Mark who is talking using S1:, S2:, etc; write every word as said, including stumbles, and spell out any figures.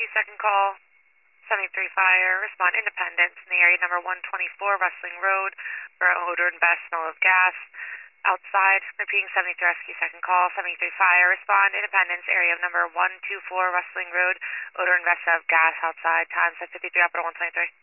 S1: Rescue, second call, seventy-three Fire, respond Independence in the area number one twenty-four Rustling Road for odor and best smell of gas outside. Repeating seventy-three Rescue, second call, seventy-three Fire, respond Independence, area number one twenty-four Rustling Road, odor and best of gas outside. Times at fifty-three Operator one twenty-three.